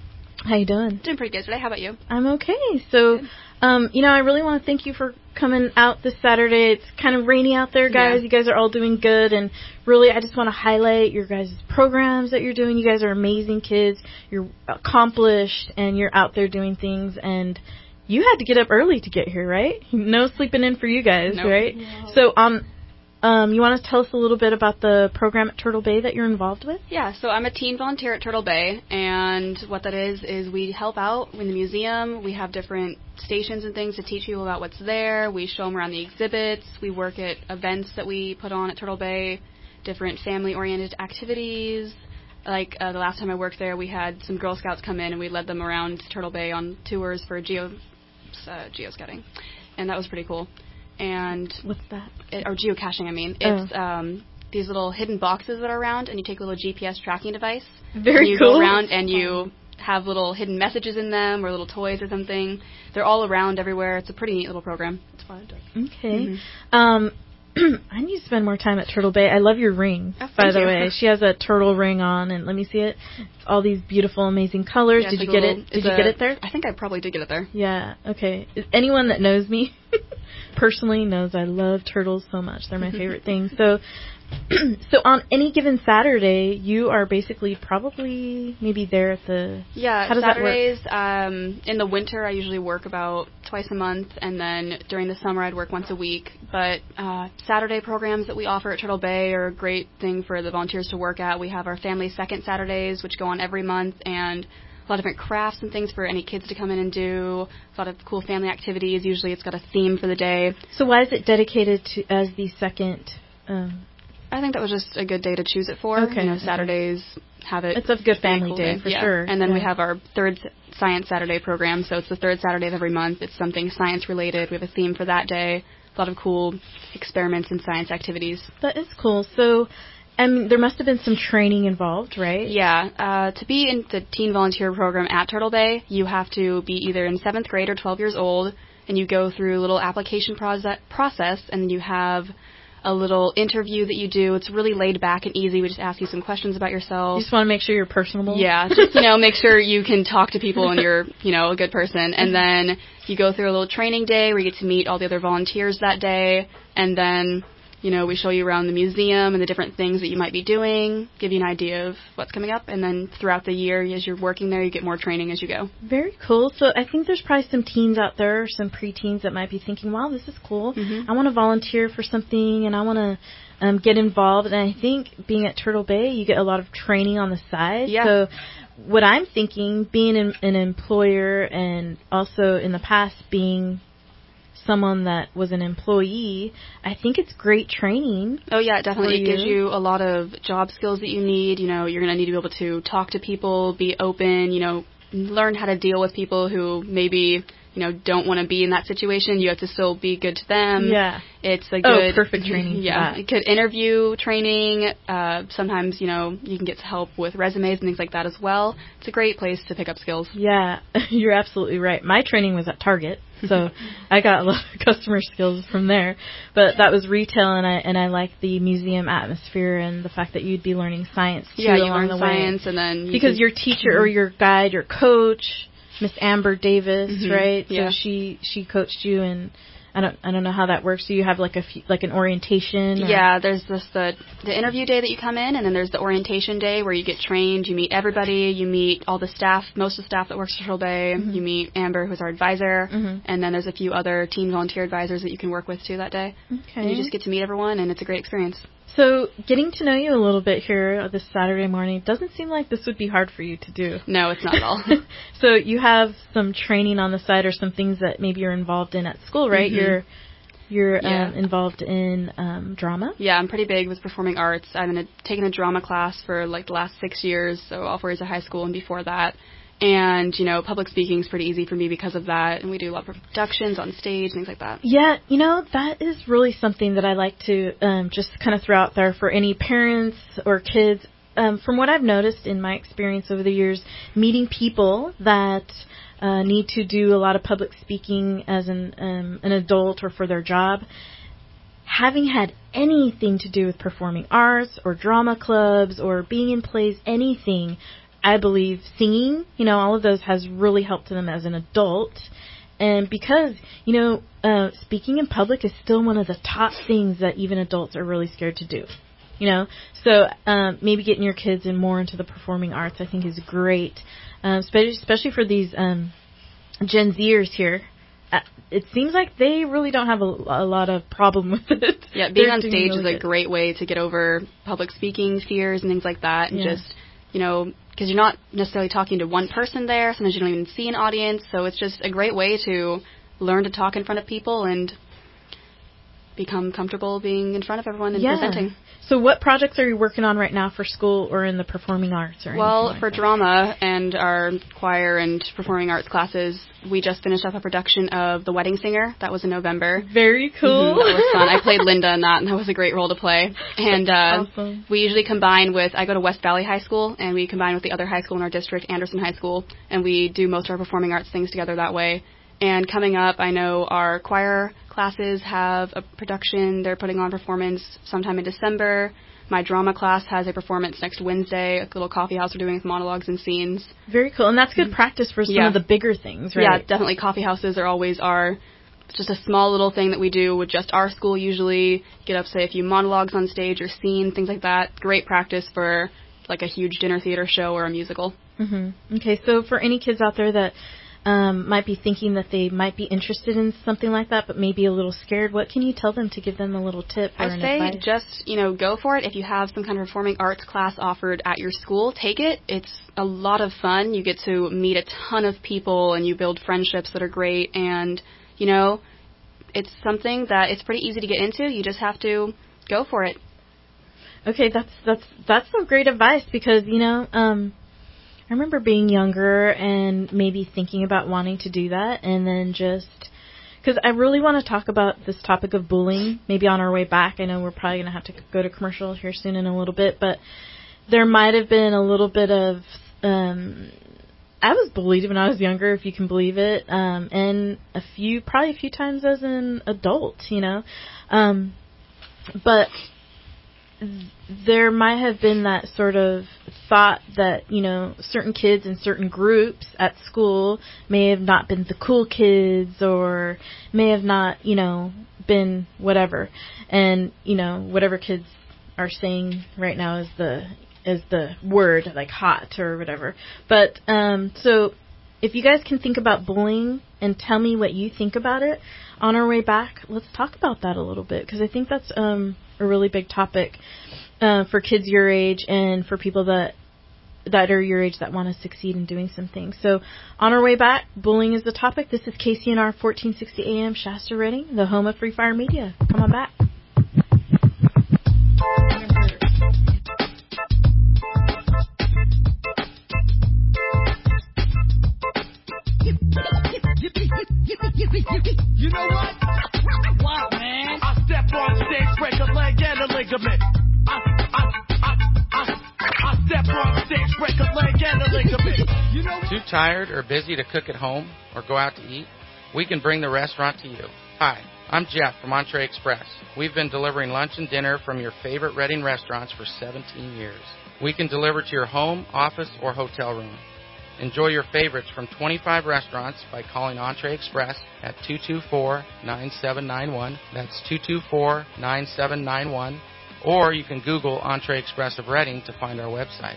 How you doing? Doing pretty good today. How about you? I'm okay. So, I really want to thank you for coming out this Saturday. It's kind of rainy out there, guys. Yeah. You guys are all doing good, and really, I just want to highlight your guys' programs that you're doing. You guys are amazing kids. You're accomplished, and you're out there doing things, and you had to get up early to get here, right? No sleeping in for you guys, Nope. right? No. So, you want to tell us a little bit about the program at Turtle Bay that you're involved with? Yeah, so I'm a teen volunteer at Turtle Bay, and what that is we help out in the museum. We have different stations and things to teach people about what's there. We show them around the exhibits. We work at events that we put on at Turtle Bay, different family-oriented activities. Like the last time I worked there, we had some Girl Scouts come in, and we led them around Turtle Bay on tours for geoscouting, and that was pretty cool. And what's that? Or geocaching, I mean. It's these little hidden boxes that are around, and you take a little GPS tracking device. Very and you cool. go around and you have little hidden messages in them or little toys or something. They're all around everywhere. It's a pretty neat little program. It's fun. Okay. I need to spend more time at Turtle Bay. I love your ring, by the way. She has a turtle ring on, and let me see it. It's all these beautiful, amazing colors. Yeah, Did you get it? Did you get it there? I think I probably did get it there. Yeah. Okay. Anyone that knows me personally knows I love turtles so much. They're my favorite thing. So on any given Saturday, you are basically probably maybe there at the... Yeah, how does Saturdays, that work? In the winter, I usually work about twice a month, and then during the summer, I'd work once a week. But Saturday programs that we offer at Turtle Bay are a great thing for the volunteers to work at. We have our Family Second Saturdays, which go on every month, and a lot of different crafts and things for any kids to come in and do. A lot of cool family activities. Usually it's got a theme for the day. So why is it dedicated to as the second... I think that was just a good day to choose it for. Okay. Saturdays have it. It's a good family day for sure. And then we have our third Science Saturday program. So it's the third Saturday of every month. It's something science related. We have a theme for that day. A lot of cool experiments and science activities. That is cool. So, there must have been some training involved, right? Yeah. To be in the teen volunteer program at Turtle Bay, you have to be either in 7th grade or 12 years old, and you go through a little application process, and you have a little interview that you do. It's really laid back and easy. We just ask you some questions about yourself. You just want to make sure you're personable? Yeah, just, make sure you can talk to people and you're, a good person. And then you go through a little training day where you get to meet all the other volunteers that day. And then, we show you around the museum and the different things that you might be doing, give you an idea of what's coming up. And then throughout the year, as you're working there, you get more training as you go. Very cool. So I think there's probably some teens out there, some preteens that might be thinking, wow, this is cool. Mm-hmm. I want to volunteer for something and I want to get involved. And I think being at Turtle Bay, you get a lot of training on the side. Yeah. So what I'm thinking, being an employer and also in the past being someone that was an employee, I think it's great training. Oh, yeah, definitely. It gives you a lot of job skills that you need. You're going to need to be able to talk to people, be open, learn how to deal with people who maybe, don't want to be in that situation. You have to still be good to them. Yeah. It's a good... perfect training. Yeah. Good interview training. Sometimes, you can get help with resumes and things like that as well. It's a great place to pick up skills. Yeah, you're absolutely right. My training was at Target, so I got a lot of customer skills from there. But that was retail, and I like the museum atmosphere and the fact that you'd be learning science too you along learn the science, way. and then because your teacher or your guide, your coach, Miss Amber Davis, right? Yeah. So she coached you, and I don't know how that works. Do you have like an orientation? Or? Yeah, there's the interview day that you come in, and then there's the orientation day where you get trained. You meet everybody. You meet all the staff, most of the staff that works for Turtle Bay. Mm-hmm. You meet Amber, who's our advisor, mm-hmm. and then there's a few other teen volunteer advisors that you can work with too that day. Okay. And you just get to meet everyone, and it's a great experience. So getting to know you a little bit here this Saturday morning doesn't seem like this would be hard for you to do. No, it's not at all. So you have some training on the side or some things that maybe you're involved in at school, right? Mm-hmm. You're involved in drama? Yeah, I'm pretty big with performing arts. I've been taking a drama class for the last 6 years, so all 4 years of high school and before that. And, public speaking is pretty easy for me because of that. And we do a lot of productions on stage, things like that. Yeah, that is really something that I like to just kind of throw out there for any parents or kids. From what I've noticed in my experience over the years, meeting people that need to do a lot of public speaking as an adult or for their job, having had anything to do with performing arts or drama clubs or being in plays, anything, I believe singing, all of those has really helped them as an adult. And because, speaking in public is still one of the top things that even adults are really scared to do. So maybe getting your kids more into the performing arts, I think, is great, especially for these Gen Zers here. It seems like they really don't have a lot of problem with it. Yeah, being on stage is a great way to get over public speaking fears and things like that, and just, because you're not necessarily talking to one person there. Sometimes you don't even see an audience, so it's just a great way to learn to talk in front of people and become comfortable being in front of everyone and presenting. So what projects are you working on right now for school or in the performing arts? Or for drama and our choir and performing arts classes, we just finished up a production of The Wedding Singer. That was in November. Very cool. That was fun. I played Linda in that, and that was a great role to play. And awesome. We usually combine with, I go to West Valley High School, and we combine with the other high school in our district, Anderson High School, and we do most of our performing arts things together that way. And coming up, I know our choir classes have a production. They're putting on performance sometime in December. My drama class has a performance next Wednesday, a little coffee house we're doing with monologues and scenes. Very cool. And that's good practice for some of the bigger things, right? Yeah, definitely. Coffee houses are always it's just a small little thing that we do with just our school usually. Get up, say a few monologues on stage or scenes, things like that. Great practice for like a huge dinner theater show or a musical. Mm-hmm. Okay, so for any kids out there that might be thinking that they might be interested in something like that, but maybe a little scared, what can you tell them to give them a little tip or I say advice? Just, go for it. If you have some kind of performing arts class offered at your school, take it. It's a lot of fun. You get to meet a ton of people and you build friendships that are great. And, it's something that it's pretty easy to get into. You just have to go for it. Okay, that's some great advice because, I remember being younger and maybe thinking about wanting to do that, and then because I really want to talk about this topic of bullying, maybe on our way back. I know we're probably going to have to go to commercial here soon in a little bit, but there might have been a little bit of, I was bullied when I was younger, if you can believe it, and probably a few times as an adult, but there might have been that sort of thought that, certain kids in certain groups at school may have not been the cool kids or may have not, been whatever. And, whatever kids are saying right now is the word, like hot or whatever. But, so if you guys can think about bullying and tell me what you think about it on our way back, let's talk about that a little bit because I think that's, a really big topic for kids your age and for people that are your age that want to succeed in doing some things. So on our way back, bullying is the topic. This is KCNR 1460 AM Shasta Redding, the home of Free Fire Media. Come on back. You know what? What, man? I step on stage, break a leg and a ligament. I step on stage, break a leg and a ligament. You know what? Too tired or busy to cook at home or go out to eat? We can bring the restaurant to you. Hi, I'm Jeff from Entree Express. We've been delivering lunch and dinner from your favorite Redding restaurants for 17 years. We can deliver to your home, office, or hotel room. Enjoy your favorites from 25 restaurants by calling Entree Express at 224-9791. That's 224-9791. Or you can Google Entree Express of Redding to find our website.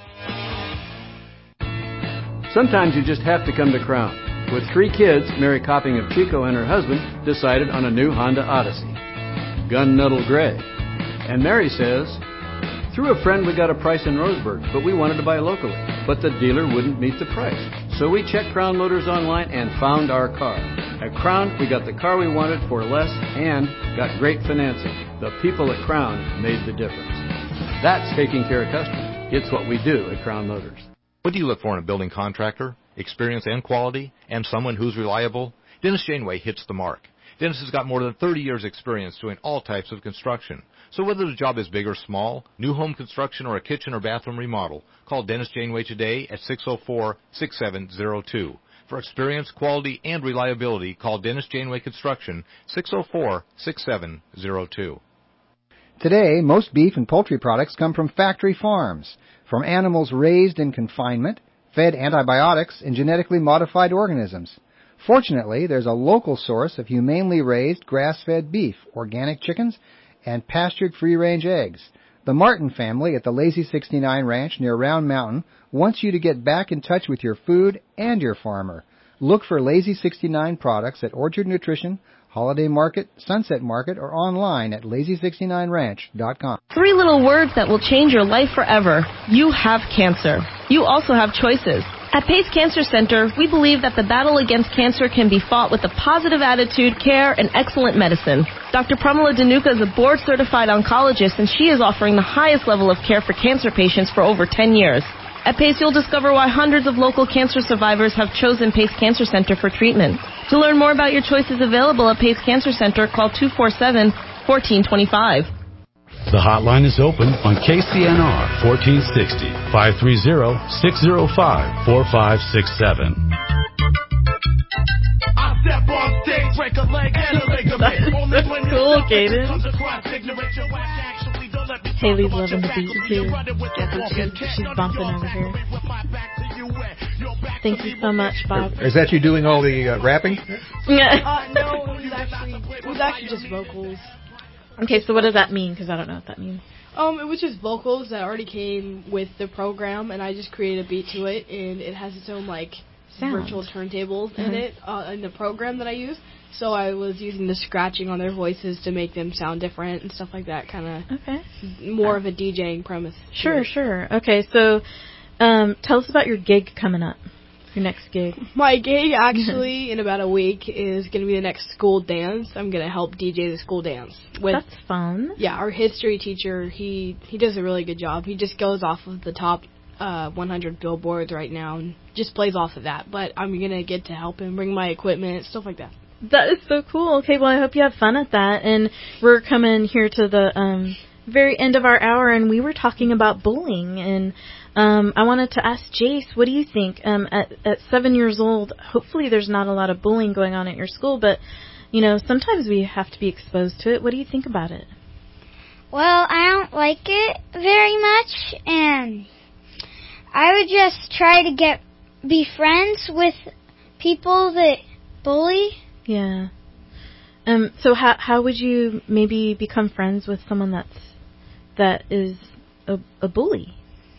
Sometimes you just have to come to Crown. With 3 kids, Mary Copping of Chico and her husband decided on a new Honda Odyssey, gun-nuddle gray. And Mary says, through a friend we got a price in Roseburg, but we wanted to buy locally. But the dealer wouldn't meet the price. So we checked Crown Motors online and found our car. At Crown, we got the car we wanted for less and got great financing. The people at Crown made the difference. That's taking care of customers. It's what we do at Crown Motors. What do you look for in a building contractor? Experience and quality, and someone who's reliable? Dennis Janeway hits the mark. Dennis has got more than 30 years' experience doing all types of construction. So whether the job is big or small, new home construction or a kitchen or bathroom remodel, call Dennis Janeway today at 604-6702. For experience, quality, and reliability, call Dennis Janeway Construction, 604-6702. Today, most beef and poultry products come from factory farms. From animals raised in confinement, fed antibiotics in genetically modified organisms. Fortunately, there's a local source of humanely raised grass-fed beef, organic chickens, and pastured free-range eggs. The Martin family at the Lazy 69 Ranch near Round Mountain wants you to get back in touch with your food and your farmer. Look for Lazy 69 products at Orchard Nutrition, Holiday Market, Sunset Market, or online at lazy69ranch.com. 3 little words that will change your life forever. You have cancer. You also have choices. At Pace Cancer Center, we believe that the battle against cancer can be fought with a positive attitude, care, and excellent medicine. Dr. Pramila Dhanuka is a board-certified oncologist, and she is offering the highest level of care for cancer patients for over 10 years. At Pace, you'll discover why hundreds of local cancer survivors have chosen Pace Cancer Center for treatment. To learn more about your choices available at Pace Cancer Center, call 247-1425. The hotline is open on KCNR 1460, 530-605-4567. Cool, Kaden. Haley's loving the beat too. She's bumping over here. Thank you so much, Bob. Is that you doing all the rapping? No, it was actually just vocals. Okay, so what does that mean? Because I don't know what that means. It was just vocals that already came with the program, and I just created a beat to it, and it has its own virtual turntables in it in the program that I use. So I was using the scratching on their voices to make them sound different and stuff like that. Kind of more of a DJing premise. Sure. Okay, so tell us about your gig coming up. Your next gig. My gig, actually, in about a week, is going to be the next school dance. I'm going to help DJ the school dance. That's fun. Yeah, our history teacher, he does a really good job. He just goes off of the top 100 billboards right now and just plays off of that. But I'm going to get to help him bring my equipment, stuff like that. That is so cool. Okay, well, I hope you have fun at that. And we're coming here to the very end of our hour, and we were talking about bullying. And I wanted to ask Jace, what do you think? At 7 years old, hopefully there's not a lot of bullying going on at your school, but, sometimes we have to be exposed to it. What do you think about it? Well, I don't like it very much, and I would just try to be friends with people that bully. Yeah. So how would you maybe become friends with someone that is a bully?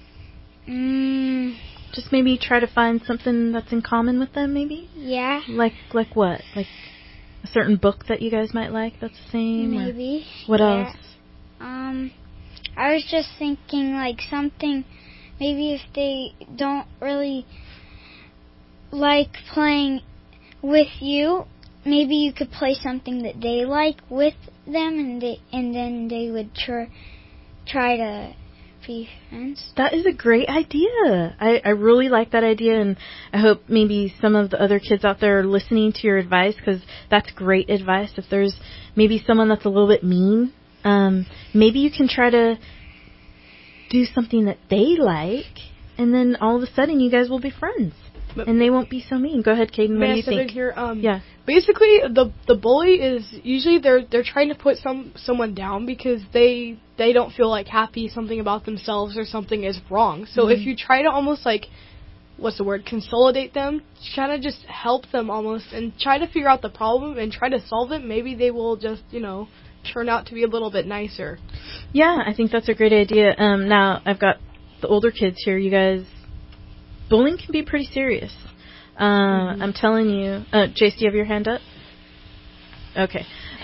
Just maybe try to find something that's in common with them, maybe? Yeah. Like what? Like a certain book that you guys might like that's the same? Maybe. What else? I was just thinking something, maybe if they don't really like playing with you, maybe you could play something that they like with them, and then they would try to be friends. That is a great idea. I really like that idea, and I hope maybe some of the other kids out there are listening to your advice, because that's great advice. If there's maybe someone that's a little bit mean, maybe you can try to do something that they like, and then all of a sudden you guys will be friends. And they won't be so mean. Go ahead, Caden. What do you think? Here, yeah. Basically, the bully is usually they're trying to put someone down because they don't feel happy something about themselves or something is wrong. So if you try to almost consolidate them, try to just help them almost and try to figure out the problem and try to solve it, maybe they will just turn out to be a little bit nicer. Yeah, I think that's a great idea. Now I've got the older kids here. You guys. Bullying can be pretty serious. I'm telling you. Jace, do you have your hand up? Okay.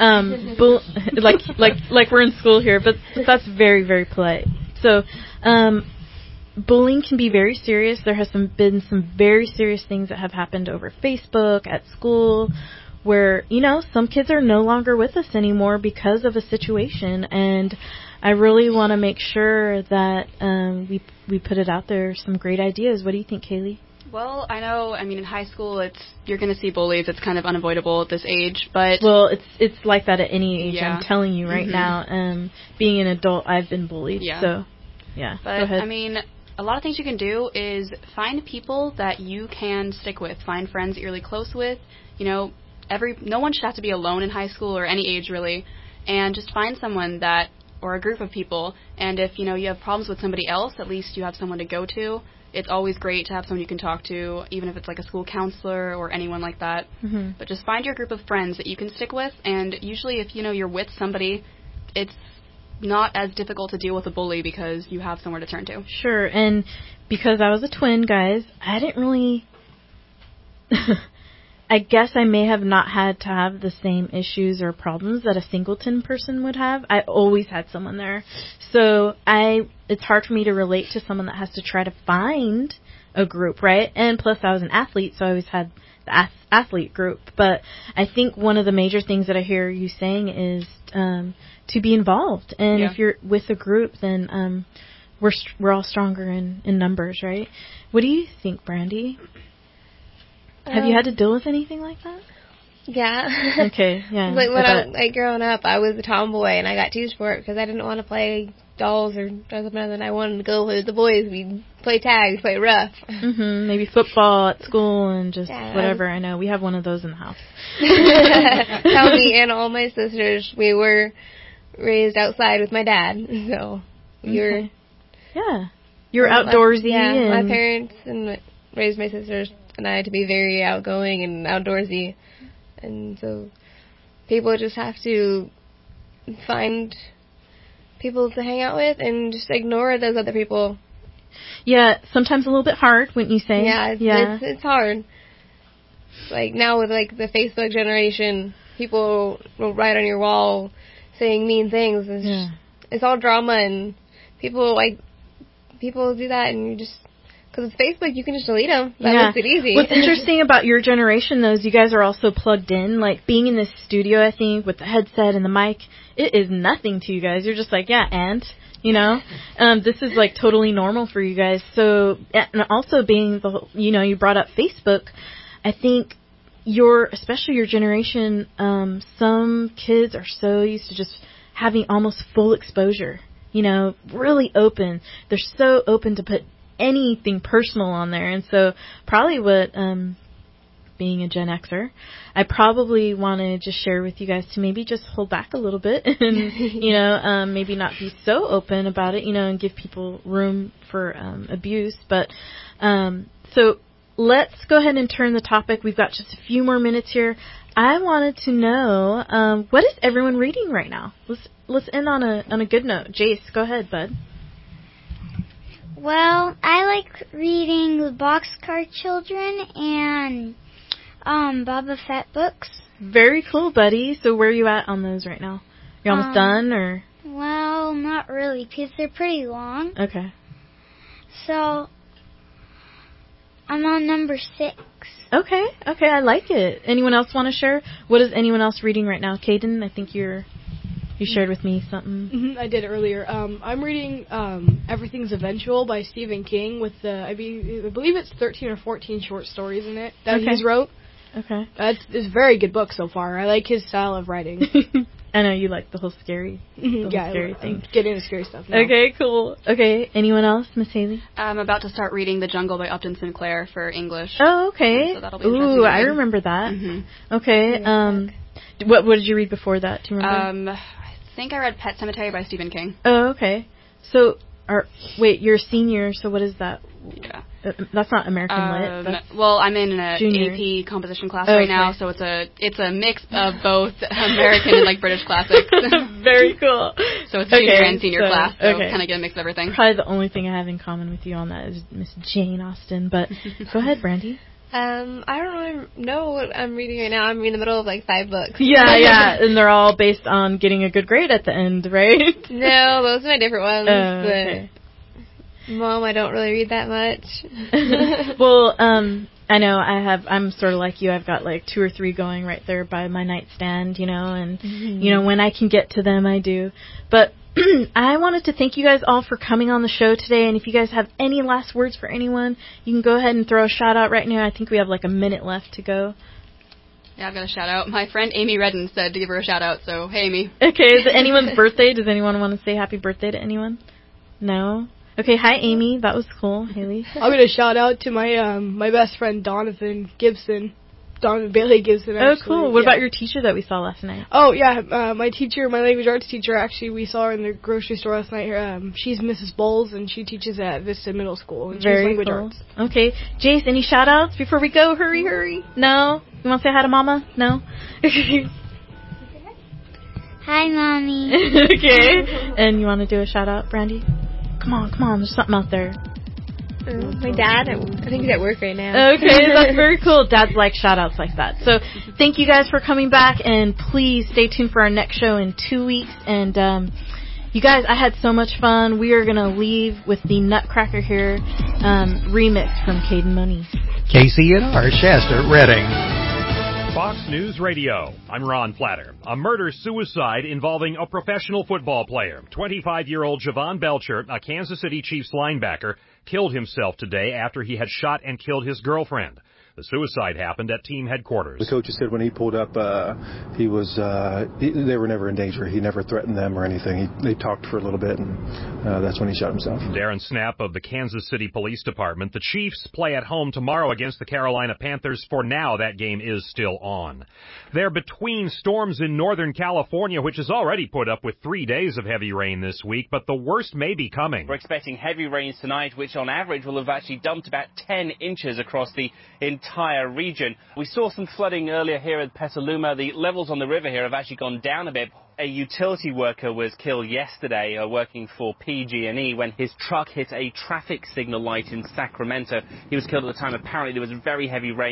Like we're in school here, but that's very, very polite. So, bullying can be very serious. There has been some very serious things that have happened over Facebook, at school, where, some kids are no longer with us anymore because of a situation, and I really want to make sure that we put it out there. Some great ideas. What do you think, Kaylee? Well, I know. In high school, you're going to see bullies. It's kind of unavoidable at this age, but it's like that at any age. Yeah. I'm telling you right now. Being an adult, I've been bullied. Yeah. So, yeah. But go ahead. A lot of things you can do is find people that you can stick with. Find friends that you're really close with. No one should have to be alone in high school or any age really, and just find someone or a group of people, and if you have problems with somebody else, at least you have someone to go to, it's always great to have someone you can talk to, even if it's like a school counselor or anyone like that. Mm-hmm. But just find your group of friends that you can stick with, and usually if, you're with somebody, it's not as difficult to deal with a bully because you have somewhere to turn to. Sure, and because I was a twin, guys, I didn't really... I guess I may have not had to have the same issues or problems that a singleton person would have. I always had someone there. So it's hard for me to relate to someone that has to try to find a group, right? And plus I was an athlete, so I always had the athlete group. But I think one of the major things that I hear you saying is to be involved. And if you're with a group, then we're all stronger in numbers, right? What do you think, Brandy? Have you had to deal with anything like that? Yeah. Okay, yeah. Like when I growing up, I was a tomboy, and I got teased for it because I didn't want to play dolls or dress up and I wanted to go with the boys. We'd play tag, we'd play rough. Mm-hmm. Maybe football at school and just whatever. I know. We have one of those in the house. Tell me and all my sisters, we were raised outside with my dad, so we were... Yeah. You were outdoorsy. Yeah, my parents and raised my sisters and I to be very outgoing and outdoorsy. And so people just have to find people to hang out with and just ignore those other people. Yeah, sometimes a little bit hard, wouldn't you say? Yeah, it's hard. Like now with like the Facebook generation, people will write on your wall saying mean things. It's all drama, and people do that, and you just... Because it's Facebook, you can just delete them. That makes it easy. What's interesting about your generation, though, is you guys are also plugged in. Like, being in this studio, I think, with the headset and the mic, it is nothing to you guys. You're just like, this is, like, totally normal for you guys. So, and also being, you brought up Facebook, I think especially your generation, some kids are so used to just having almost full exposure, really open. They're so open to put anything personal on there. And so probably what being a Gen Xer, I probably want to just share with you guys to maybe just hold back a little bit and maybe not be so open about it, and give people room for abuse. But so let's go ahead and turn the topic. We've got just a few more minutes here. I wanted to know what is everyone reading right now? Let's end on a good note. Jace, go ahead, bud. Well, I like reading the Boxcar Children and Boba Fett books. Very cool, buddy. So where are you at on those right now? You almost done, or? Well, not really, because they're pretty long. Okay. So I'm on number 6. Okay, I like it. Anyone else want to share? What is anyone else reading right now? Caden, I think you shared with me something. Mm-hmm, I did earlier. I'm reading Everything's Eventual by Stephen King with I believe it's 13 or 14 short stories in it that he's wrote. Okay. It's a very good book so far. I like his style of writing. I know you like the whole scary, scary thing. Get into scary stuff now. Okay, cool. Okay, anyone else, Miss Haley? I'm about to start reading The Jungle by Upton Sinclair for English. Oh, okay. So that'll be interesting. I remember that. Mm-hmm. Okay. What did you read before that? Do you remember? I think I read Pet Sematary by Stephen King. Oh, okay. So, you're a senior, so what is that? Yeah. That's not American Lit. Well, I'm in an AP composition class right now, so it's a mix of both American and British classics. Very cool. So it's junior and senior class, so kind of get a mix of everything. Probably the only thing I have in common with you on that is Miss Jane Austen. But go ahead, Brandy. I don't really know what I'm reading right now. I'm in the middle of 5 books. Yeah, and they're all based on getting a good grade at the end, right? No, those are my different ones. Okay. Mom, I don't really read that much. Well, I know I'm sort of like you. I've got 2 or 3 going right there by my nightstand, and, when I can get to them, I do. But I wanted to thank you guys all for coming on the show today. And if you guys have any last words for anyone, you can go ahead and throw a shout out right now. I think we have a minute left to go. Yeah, I've got a shout out. My friend Amy Redden said to give her a shout out, so hey, Amy. Okay, is it anyone's birthday? Does anyone want to say happy birthday to anyone? No? Okay, hi Amy. That was cool. Haley? I'm going to shout out to my my best friend Donovan Gibson. Donovan Bailey Gibson. Oh, Actually. cool. What about your teacher that we saw last night? Oh, yeah. My teacher, my language arts teacher, actually, we saw her in the grocery store last night. She's Mrs. Bowles, and she teaches at Vista Middle School. And Very she's language cool. arts. Okay. Jace, any shout-outs before we go? Hurry. No? You want to say hi to Mama? No? Hi, Mommy. Okay. And you want to do a shout-out, Brandy? Come on. There's something out there. My dad, I think he's at work right now. Okay, that's very cool. Dads like shout-outs like that. So thank you guys for coming back, and please stay tuned for our next show in 2 weeks. And you guys, I had so much fun. We are going to leave with the Nutcracker here remix from Caden Money. KCNR, Shasta, Redding. Fox News Radio. I'm Ron Platter. A murder-suicide involving a professional football player. 25-year-old Javon Belcher, a Kansas City Chiefs linebacker, killed himself today after he had shot and killed his girlfriend. The suicide happened at team headquarters. The coaches said when he pulled up, they were never in danger. He never threatened them or anything. They talked for a little bit, and that's when he shot himself. Darren Snapp of the Kansas City Police Department. The Chiefs play at home tomorrow against the Carolina Panthers. For now, that game is still on. They're between storms in Northern California, which has already put up with 3 days of heavy rain this week, but the worst may be coming. We're expecting heavy rains tonight, which on average will have actually dumped about 10 inches across the entire region. We saw some flooding earlier here at Petaluma. The levels on the river here have actually gone down a bit. A utility worker was killed yesterday working for PG&E when his truck hit a traffic signal light in Sacramento. He was killed at the time. Apparently there was very heavy rain.